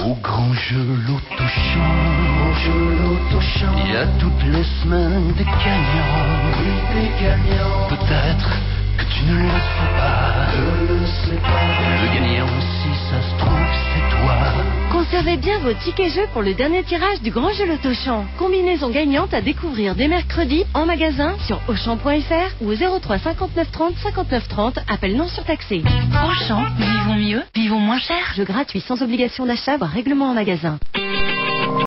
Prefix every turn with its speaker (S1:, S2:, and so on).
S1: Au grand jeu l'auto-champ, il y a toutes les semaines des gagnants. Oui, des gagnants. Peut-être que tu ne le sais pas. Le gagnant, si ça se trouve, c'est toi.
S2: Conservez bien vos tickets jeux pour le dernier tirage du grand jeu Loto-Champ. Combinaison gagnante à découvrir dès mercredi en magasin sur Auchan.fr ou au 03 59 30 59 30. Appel non surtaxé.
S3: Auchan, vivons mieux, vivons moins cher.
S2: Jeu gratuit sans obligation d'achat, voire règlement en magasin.